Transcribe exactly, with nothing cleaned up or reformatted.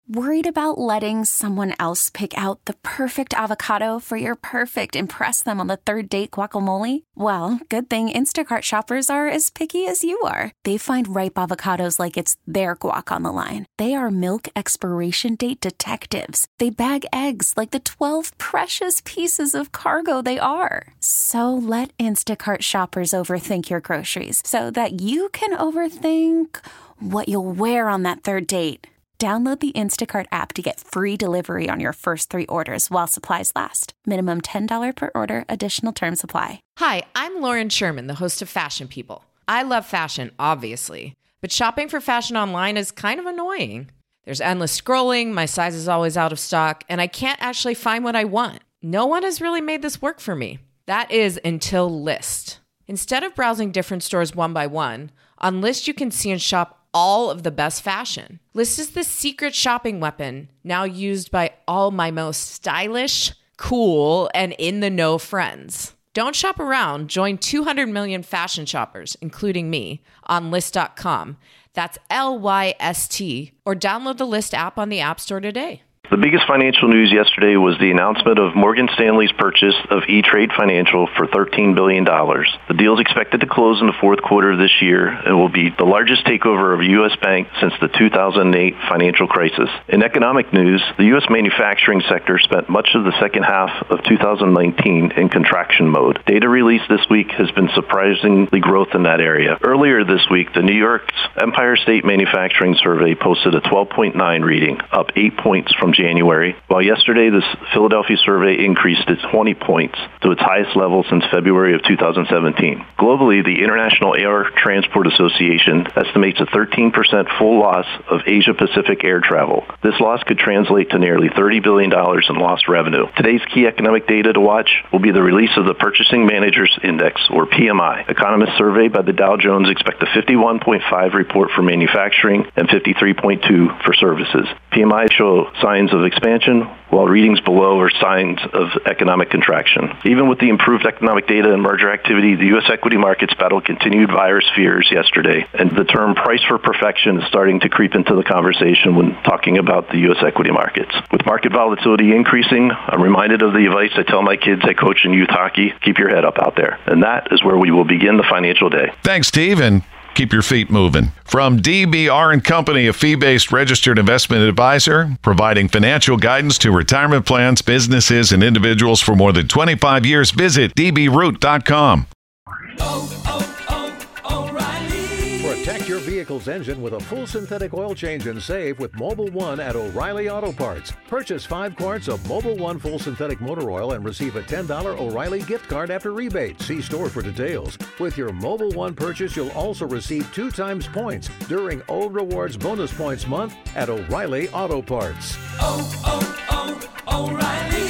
Worried about letting someone else pick out the perfect avocado for your perfect impress them on the third date guacamole? Well, good thing Instacart shoppers are as picky as you are. They find ripe avocados like it's their guac on the line. They are milk expiration date detectives. They bag eggs like the twelve precious pieces of cargo they are. So let Instacart shoppers overthink your groceries so that you can overthink what you'll wear on that third date. Download the Instacart app to get free delivery on your first three orders while supplies last. Minimum ten dollars per order. Additional terms apply. Hi, I'm Lauren Sherman, the host of Fashion People. I love fashion, obviously, but shopping for fashion online is kind of annoying. There's endless scrolling, my size is always out of stock, and I can't actually find what I want. No one has really made this work for me. That is until Lyst. Instead of browsing different stores one by one, on Lyst you can see and shop all of the best fashion. Lyst is the secret shopping weapon now used by all my most stylish, cool, and in-the-know friends. Don't shop around. Join two hundred million fashion shoppers, including me, on Lyst dot com. That's L Y S T, or download the Lyst app on the App Store today. The biggest financial news yesterday was the announcement of Morgan Stanley's purchase of E-Trade Financial for thirteen billion dollars. The deal is expected to close in the fourth quarter of this year and will be the largest takeover of a U S bank since the two thousand eight financial crisis. In economic news, the U S manufacturing sector spent much of the second half of two thousand nineteen in contraction mode. Data released this week has been surprisingly growth in that area. Earlier this week, the New York's Empire State Manufacturing Survey posted a twelve point nine reading, up eight points from January, while yesterday the Philadelphia survey increased its twenty points to its highest level since February of two thousand seventeen. Globally, the International Air Transport Association estimates a thirteen percent full loss of Asia-Pacific air travel. This loss could translate to nearly thirty billion dollars in lost revenue. Today's key economic data to watch will be the release of the Purchasing Managers Index, or P M I. Economists surveyed by the Dow Jones expect a fifty-one point five report for manufacturing and fifty-three point two for services. P M I show signs of expansion, while readings below are signs of economic contraction. Even with the improved economic data and merger activity, the U S equity markets battled continued virus fears yesterday, and the term price for perfection is starting to creep into the conversation when talking about the U S equity markets. With market volatility increasing, I'm reminded of the advice I tell my kids I coach in youth hockey: keep your head up out there. And that is where we will begin the financial day. Thanks, Steve, and keep your feet moving. From D B R and Company, a fee-based registered investment advisor, providing financial guidance to retirement plans, businesses, and individuals for more than twenty-five years, visit d b root dot com. Oh, oh, oh, O'Reilly. Protect your vehicle's engine with a full synthetic oil change and save with Mobil one at O'Reilly Auto Parts. Purchase five quarts of Mobil one full synthetic motor oil and receive a ten dollars O'Reilly gift card after rebate. See store for details. With your Mobil one purchase, you'll also receive two times points during O Rewards Bonus Points Month at O'Reilly Auto Parts. Oh, oh, oh, O'Reilly.